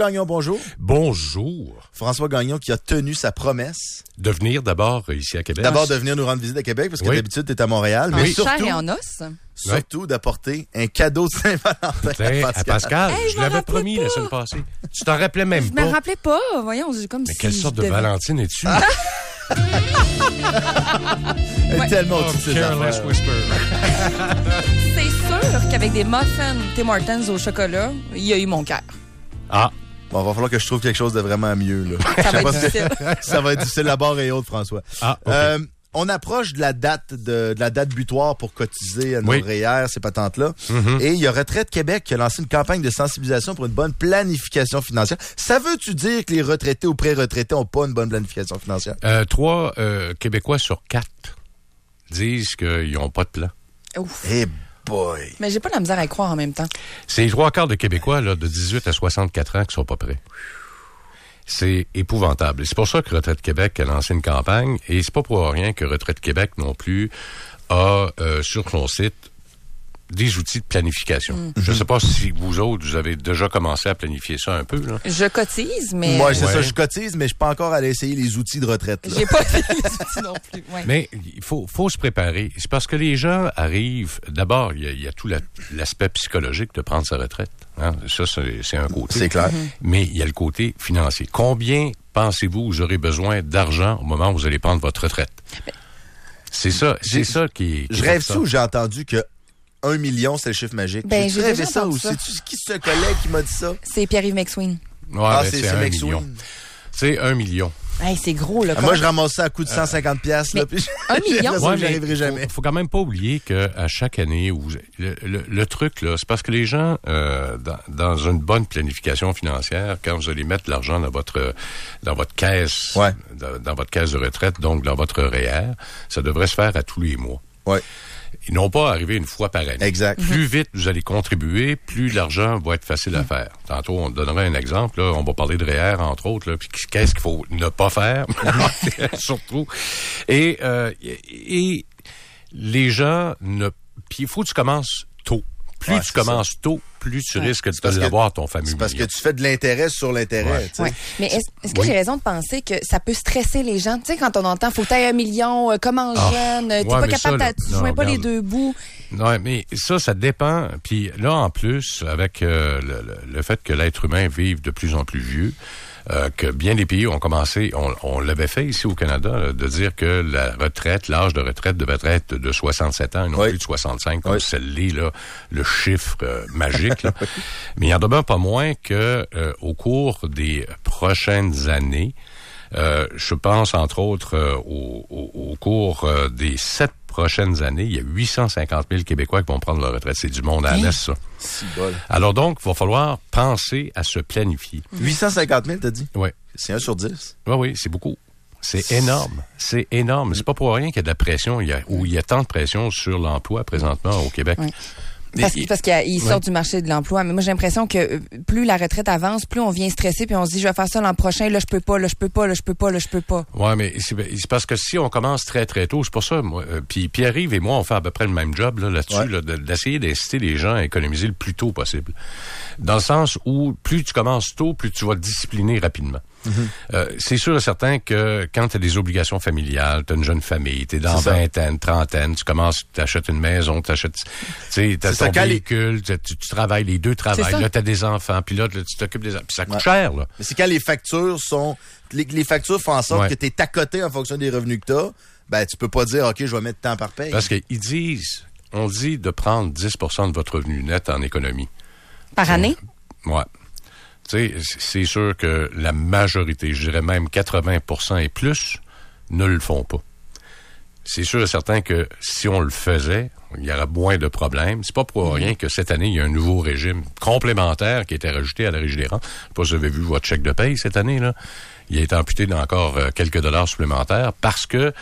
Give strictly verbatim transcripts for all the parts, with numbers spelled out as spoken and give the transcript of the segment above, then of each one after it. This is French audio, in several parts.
Gagnon, bonjour. Bonjour. François Gagnon qui a tenu sa promesse. De venir d'abord ici à Québec. D'abord de venir nous rendre visite à Québec, parce que oui. d'habitude, tu es à Montréal. En mais chair surtout, et en os. Surtout oui. d'apporter un cadeau de Saint-Valentin à Pascal. À Pascal. Hey, je, je l'avais promis pas. la semaine passée. Tu t'en rappelais même je pas. Je me rappelais pas. Voyons, j'ai comme Mais si quelle sorte de devais... Valentine es-tu? Ah. Elle est ouais. tellement oh, au-dessus de ses Careless affaires. Whisper. C'est sûr qu'avec des muffins Tim Hortons au chocolat, il y a eu mon cœur. Ah. Bon, va falloir que je trouve quelque chose de vraiment mieux, là. Ça va être difficile. Ça va être difficile à bord et autres, François. Ah, okay. euh, on approche de la date de, de la date butoir pour cotiser à nos oui. R E E R, ces patentes-là. Mm-hmm. Et il y a Retraite Québec qui a lancé une campagne de sensibilisation pour une bonne planification financière. Ça veut-tu dire que les retraités ou pré-retraités n'ont pas une bonne planification financière? Euh, trois euh, Québécois sur quatre disent qu'ils n'ont pas de plan. Ouf. Eh boy! Mais j'ai pas la misère à y croire en même temps. C'est les trois quarts de Québécois là, de dix-huit à soixante-quatre ans qui sont pas prêts. C'est épouvantable. Et c'est pour ça que Retraite Québec a lancé une campagne. Et c'est pas pour rien que Retraite Québec non plus a euh, sur son site des outils de planification. Mm-hmm. Je ne sais pas si vous autres, vous avez déjà commencé à planifier ça un peu. Là. Je cotise, mais... Moi, c'est ouais. ça, je cotise, mais je suis pas encore allé essayer les outils de retraite. Là. J'ai pas fait les outils non plus. Ouais. Mais il faut, faut se préparer. C'est parce que les gens arrivent... D'abord, il y a, il y a tout la, l'aspect psychologique de prendre sa retraite. Hein? Ça, c'est, c'est un côté. C'est clair. Mm-hmm. Mais il y a le côté financier. Combien pensez-vous vous aurez besoin d'argent au moment où vous allez prendre votre retraite? Mais, c'est ça, c'est ça qui... qui je rêve ça où j'ai entendu que un million, c'est le chiffre magique. Ben, j'ai j'ai rêvé déjà ça ou ça. c'est-tu qui ce collègue qui m'a dit ça? C'est Pierre-Yves McSween. Ouais, ah, ben, c'est, c'est, c'est un McSween. million. C'est un million. Hey, c'est gros, là. Ah, moi, je ramasse ça à coût de cent cinquante piastres, là, puis un million? Ouais, j'y arriverai jamais. Il faut, faut quand même pas oublier qu'à chaque année, où le, le, le truc, là, c'est parce que les gens, euh, dans, dans une bonne planification financière, quand vous allez mettre l'argent dans votre dans votre caisse, ouais. dans, dans votre caisse de retraite, donc dans votre R E E R, ça devrait se faire à tous les mois. Ouais. Ils n'ont pas arrivé une fois par année. Exact. Plus vite vous allez contribuer, plus l'argent va être facile à faire. Tantôt, on donnerait un exemple. Là, on va parler de R E E R, entre autres. Là, puis qu'est-ce qu'il faut ne pas faire, surtout. Et, euh, et les gens ne... Puis il faut que tu commences tôt. Plus ouais, tu commences ça. tôt, plus tu ouais. risques de te l'avoir, ton fameux C'est parce million. que tu fais de l'intérêt sur l'intérêt. Ouais. Ouais. Mais est-ce, est-ce que oui. j'ai raison de penser que ça peut stresser les gens? Tu sais, quand on entend « faut que tu aies un million, euh, commence ah. jeune, t'es ouais, pas capable, ça, là, tu joins pas les deux bouts. » Non, mais ça, ça dépend. Puis là, en plus, avec euh, le, le, le fait que l'être humain vive de plus en plus vieux, Euh, que bien des pays ont commencé, on, on l'avait fait ici au Canada, là, de dire que la retraite, l'âge de retraite devait être de soixante-sept ans et non oui. plus de soixante-cinq, comme oui. celle-là, là, le chiffre euh, magique. Là. Mais il y en demeure pas moins que euh, au cours des prochaines années, euh, je pense entre autres euh, au, au, au cours euh, des sept prochaines années, il y a huit cent cinquante mille Québécois qui vont prendre leur retraite. C'est du monde à la messe, ça. C'est bon. Alors donc, il va falloir penser à se planifier. huit cent cinquante mille, t'as dit? Oui. C'est un sur dix. Oui, oui, c'est beaucoup. C'est énorme. C'est énorme. C'est pas pour rien qu'il y a de la pression, il y a, ou il y a tant de pression sur l'emploi présentement au Québec. Oui. Parce, parce qu'il sort ouais. du marché de l'emploi. Mais moi, j'ai l'impression que plus la retraite avance, plus on vient stresser, puis on se dit, je vais faire ça l'an prochain, là, je peux pas, là, je peux pas, là, je peux pas, là, je peux pas. Ouais, mais c'est, c'est parce que si on commence très, très tôt, c'est pour ça, moi, euh, puis Pierre-Yves et moi, on fait à peu près le même job, là, là-dessus, ouais. là, de, d'essayer d'inciter les gens à économiser le plus tôt possible. Dans le sens où, plus tu commences tôt, plus tu vas te discipliner rapidement. Mm-hmm. Euh, c'est sûr et certain que quand tu as des obligations familiales, tu as une jeune famille, tu es dans vingtaine, trentaine, tu commences, tu achètes une maison, tu achètes, tu sais, tu as ton véhicule, les... tu, tu travailles, les deux travaillent, là tu as des enfants, puis là tu t'occupes des enfants, puis ça coûte ouais. cher. Là. Mais c'est quand les factures sont, les, les factures font en sorte ouais. que tu es à côté en fonction des revenus que tu as, ben tu peux pas dire, OK, je vais mettre tant par paye. Parce qu'ils disent, on dit de prendre dix pour cent de votre revenu net en économie. Par année? Ouais. Tu sais, c'est sûr que la majorité, je dirais même quatre-vingts pour cent et plus, ne le font pas. C'est sûr et certain que si on le faisait, il y aurait moins de problèmes. C'est pas pour rien que cette année, il y a un nouveau régime complémentaire qui a été rajouté à la Régie des rentes. Je sais pas si vous avez vu votre chèque de paye cette année, là. Il a été amputé d'encore quelques dollars supplémentaires parce que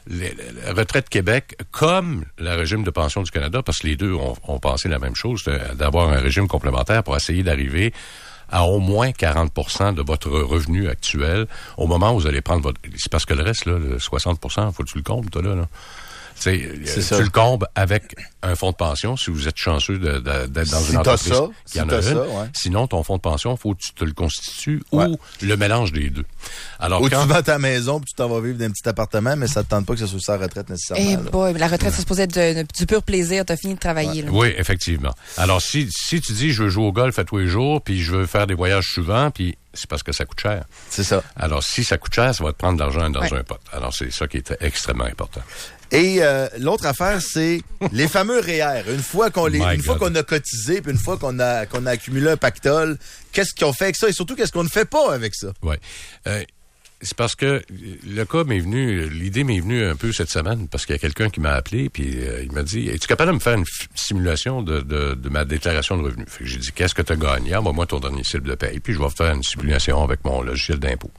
la Retraite Québec, comme le régime de pension du Canada, parce que les deux ont, ont pensé la même chose, d'avoir un régime complémentaire pour essayer d'arriver à au moins quarante pour cent de votre revenu actuel au moment où vous allez prendre votre... C'est parce que le reste, là, le soixante pour cent, faut que tu le comptes, toi, là. là. C'est, tu ça. le combles avec un fonds de pension, si vous êtes chanceux de, de, d'être dans si une entreprise ça, qui si en a une. Ça, ouais. Sinon, ton fonds de pension, faut que tu te le constitues ouais. ou le mélange des deux. Alors, ou quand... tu vends ta maison puis tu t'en vas vivre dans un petit appartement, mais ça te tente pas que ça soit sa retraite nécessairement. Eh boy, la retraite, ça se posait de, du pur plaisir. T'as fini de travailler. Ouais. Là. Oui, effectivement. Alors, si, si tu dis, je veux jouer au golf à tous les jours, puis je veux faire des voyages souvent, puis c'est parce que ça coûte cher. C'est ça. Alors, si ça coûte cher, ça va te prendre de l'argent dans ouais. un pot. Alors, c'est ça qui est extrêmement important. Et euh, l'autre affaire, c'est les fameux R E E R. Une fois qu'on les, My une fois God. qu'on a cotisé, puis une fois qu'on a qu'on a accumulé un pactole, qu'est-ce qu'on fait avec ça et surtout qu'est-ce qu'on ne fait pas avec ça? Oui. Euh, c'est parce que le cas m'est venu, l'idée m'est venue un peu cette semaine parce qu'il y a quelqu'un qui m'a appelé puis euh, il m'a dit, es-tu capable de me faire une f- simulation de, de, de ma déclaration de revenus? Fait que j'ai dit, qu'est-ce que tu as gagné? Ah, bah, moi, ton dernier cible de paye, puis je vais faire une simulation avec mon logiciel d'impôt.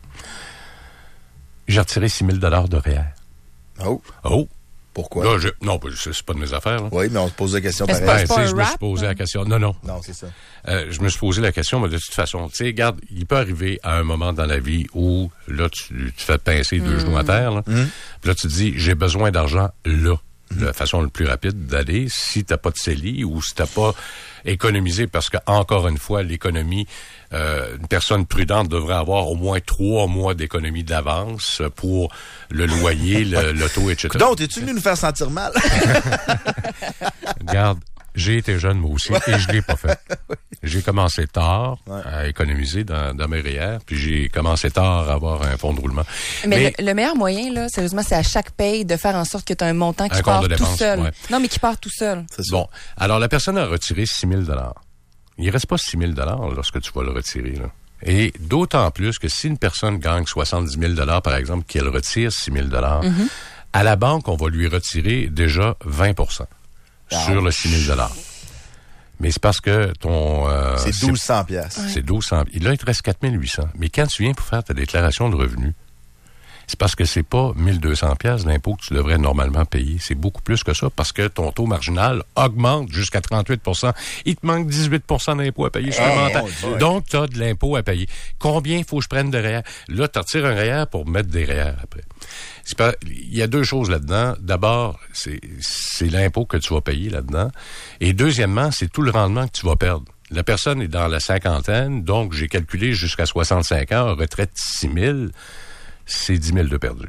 J'ai retiré six mille dollars de R E E R. Oh. Oh. Pourquoi? Là, je, non, c'est, c'est pas de mes affaires. Là. Oui, mais on se pose la question Mais c'est pareil. pas- Ben, un je me suis rap, posé hein? la question. Non, non. Non, c'est ça. Euh, je me suis posé la question, mais de toute façon, tu sais, regarde, il peut arriver à un moment dans la vie où, là, tu, tu fais pincer deux mmh. genoux à terre, là. Mmh. Puis là, tu te dis, j'ai besoin d'argent là. Mmh. La façon la plus rapide d'aller, si t'as pas de C E L I ou si t'as pas économisé, parce que, encore une fois, l'économie, euh, une personne prudente devrait avoir au moins trois mois d'économie d'avance pour le loyer, le, l'auto, et cetera. Donc, es-tu venu nous faire sentir mal? Regarde, j'ai été jeune, moi aussi, et je l'ai pas fait. J'ai commencé tard ouais. à économiser dans, dans mes R E E R, puis j'ai commencé tard à avoir un fonds de roulement. Mais, mais le, le meilleur moyen, là, sérieusement, c'est à chaque paye de faire en sorte que tu as un montant qui un part compte de tout dépense, seul. Ouais. Non, mais qui part tout seul. C'est bon, alors la personne a retiré six mille dollars. Il reste pas six mille dollars lorsque tu vas le retirer, là. Et d'autant plus que si une personne gagne soixante-dix mille dollars, par exemple, qu'elle retire six mille dollars, mm-hmm. à la banque, on va lui retirer déjà vingt pour cent ah. sur le six mille dollars. Mais c'est parce que ton... Euh, c'est douze cents piastres. C'est, c'est douze cents. Là, il te reste quatre mille huit cents. Mais quand tu viens pour faire ta déclaration de revenus, c'est parce que c'est pas mille deux cents piastres d'impôt que tu devrais normalement payer. C'est beaucoup plus que ça parce que ton taux marginal augmente jusqu'à trente-huit pour cent. Il te manque dix-huit pour cent d'impôt à payer supplémentaire. Oh, donc, tu as de l'impôt à payer. Combien il faut que je prenne de R E E R? Là, tu retires un R E E R pour mettre des R E E R après. C'est pas, il y a deux choses là-dedans. D'abord, c'est, c'est l'impôt que tu vas payer là-dedans. Et deuxièmement, c'est tout le rendement que tu vas perdre. La personne est dans la cinquantaine, donc j'ai calculé jusqu'à soixante-cinq ans, retraite six mille, c'est dix mille de perdu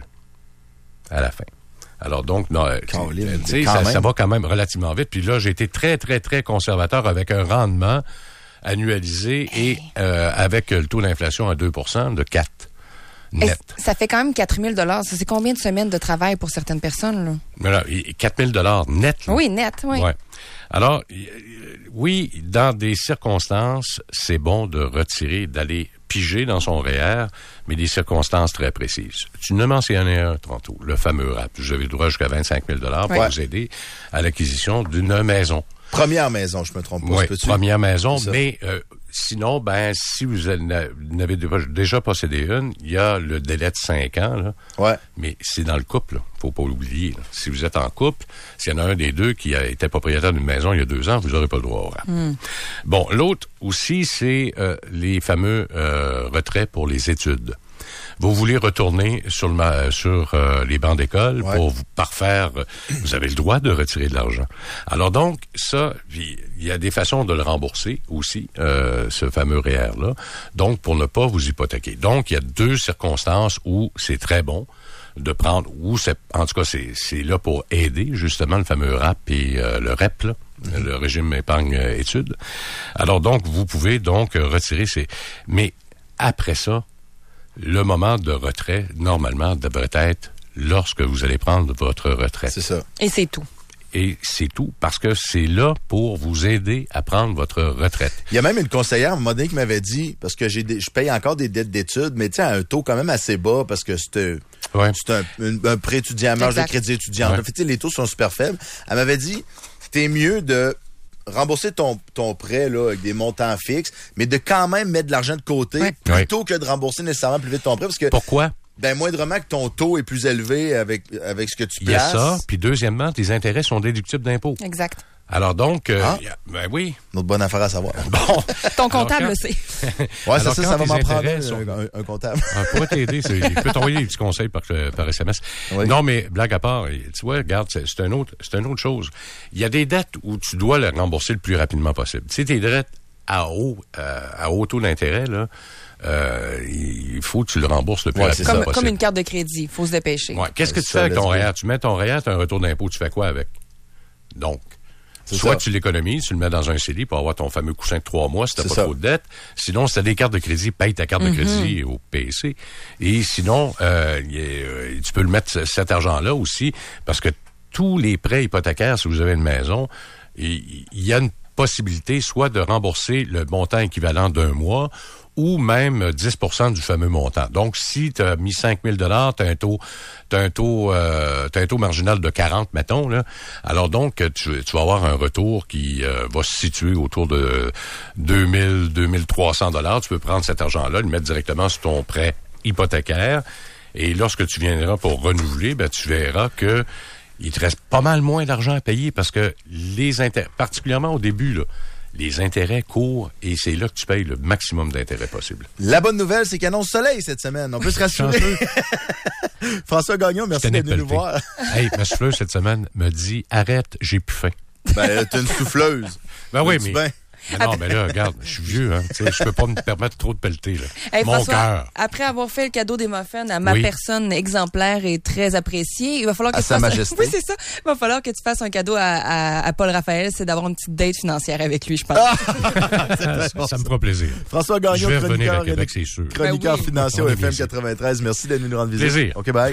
à la fin. Alors donc, non, Caroline, tu sais, ça, ça va quand même relativement vite. Puis là, j'ai été très, très, très conservateur avec un rendement annualisé et euh, avec le taux d'inflation à deux pour cent de quatre. Net. Ça fait quand même quatre mille dollars. Ça, c'est combien de semaines de travail pour certaines personnes, là? Voilà, quatre mille dollars net. Là. Oui, net, oui. Ouais. Alors, oui, dans des circonstances, c'est bon de retirer, d'aller piger dans son R E E R, mais des circonstances très précises. Tu ne mentionnais un tantôt, le fameux R A P. Vous avez le droit jusqu'à vingt-cinq mille dollars pour ouais. vous aider à l'acquisition d'une maison. Première maison, je me trompe pas. Oui, première maison, mais euh, sinon, ben, si vous n'avez déjà possédé une, il y a le délai de cinq ans, là. Ouais. Mais c'est dans le couple, là. Faut pas l'oublier, là. Si vous êtes en couple, s'il y en a un des deux qui a été propriétaire d'une maison il y a deux ans, vous n'aurez pas le droit au R A P. Mm. Bon, l'autre aussi, c'est euh, les fameux euh, retraits pour les études. Vous voulez retourner sur, le, sur euh, les bancs d'école ouais. pour vous parfaire, vous avez le droit de retirer de l'argent. Alors donc, ça, il y a des façons de le rembourser aussi, euh, ce fameux R E E R-là, donc pour ne pas vous hypothéquer. Donc, il y a deux circonstances où c'est très bon de prendre, où c'est, en tout cas, c'est, c'est là pour aider justement le fameux R A P et euh, le R E P, là, mm-hmm. le régime épargne-études. Alors donc, vous pouvez donc retirer ces... Mais après ça, le moment de retrait, normalement, devrait être lorsque vous allez prendre votre retraite. C'est ça. Et c'est tout. Et c'est tout, parce que c'est là pour vous aider à prendre votre retraite. Il y a même une conseillère à un moment donné qui m'avait dit, parce que j'ai des, je paye encore des dettes d'études, mais tu sais, à un taux quand même assez bas, parce que c'est, ouais. c'est un, un, un prêt étudiant, marge de crédit étudiant. Ouais. En fait, les taux sont super faibles. Elle m'avait dit, c'était mieux de rembourser ton, ton prêt là, avec des montants fixes, mais de quand même mettre de l'argent de côté, ouais. plutôt ouais. que de rembourser nécessairement plus vite ton prêt. Parce que Pourquoi? Ben, moindrement que ton taux est plus élevé avec, avec ce que tu places. Il y a ça. Puis deuxièmement, tes intérêts sont déductibles d'impôts. Exact. Alors donc, euh, ah. a, ben oui. Notre bonne affaire à savoir. Bon. Ton comptable le sait. Ouais, c'est ça, ça va m'en prendre sont... un, un comptable. Ah, pour t'aider, c'est, il peut t'envoyer des petits conseils par, par S M S. Oui. Non, mais blague à part, tu vois, regarde, c'est, c'est, un autre, c'est une autre chose. Il y a des dettes où tu dois les rembourser le plus rapidement possible. Tu sais, tes dettes à haut, euh, à haut taux d'intérêt, là, euh, il faut que tu le rembourses le plus ouais, rapidement comme, possible. Comme une carte de crédit, il faut se dépêcher. Ouais. Qu'est-ce que tu fais avec ton R E E R? Tu mets ton R E E R, tu as un retour d'impôt, tu fais quoi avec? Donc, c'est soit ça. Tu l'économises, tu le mets dans un C D pour avoir ton fameux coussin de trois mois si t'as c'est pas ça. Trop de dettes. Sinon, si t'as des cartes de crédit, paye ta carte mm-hmm. de crédit au P C. Et sinon, euh, y a, tu peux le mettre cet argent-là aussi, parce que tous les prêts hypothécaires, si vous avez une maison, il y a une possibilité soit de rembourser le montant équivalent d'un mois, ou même dix pour cent du fameux montant. Donc, si tu as mis cinq mille dollars, tu as un taux, t'as un taux, euh, t'as un taux marginal de quarante, mettons, là. Alors donc, tu, tu vas avoir un retour qui euh, va se situer autour de deux mille, deux mille trois cents dollars. Tu peux prendre cet argent-là, le mettre directement sur ton prêt hypothécaire. Et lorsque tu viendras pour renouveler, ben, tu verras que il te reste pas mal moins d'argent à payer parce que les intérêts, particulièrement au début, là, les intérêts courent et c'est là que tu payes le maximum d'intérêts possible. La bonne nouvelle, c'est qu'il annonce soleil cette semaine. On peut se rassurer. François Gagnon, merci d'être venu nous voir. Hey, ma souffleuse cette semaine me dit arrête, j'ai plus faim. Ben, t'es une souffleuse. Ben oui, mais. Ben? Mais non, mais là, regarde, je suis vieux, hein. Tu sais, je peux pas me permettre trop de pelleter, là. Hey, Mon cœur. Après avoir fait le cadeau des muffins à ma oui. personne exemplaire et très appréciée, il va falloir que à tu sa fasses... majesté. Oui, c'est ça. Il va falloir que tu fasses un cadeau à, à, à Paul Raphaël, c'est d'avoir une petite date financière avec lui, je pense. Ah! ça, ça me fera plaisir. François Gagnon, je vais revenir à Québec, c'est sûr. Chroniqueur ben oui. financier au F M quatre-vingt-treize. Merci d'être venu nous rendre visite. Plaisir. OK, bye.